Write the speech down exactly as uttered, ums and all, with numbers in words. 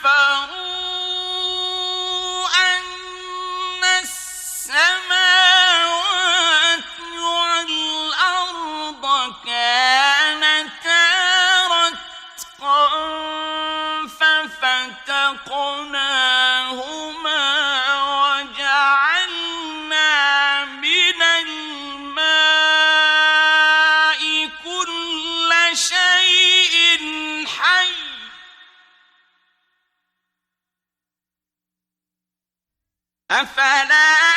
أن السماوات والأرض كانتا رتقا ففتقناهما وجعلنا من الماء كل شيء حي أفلا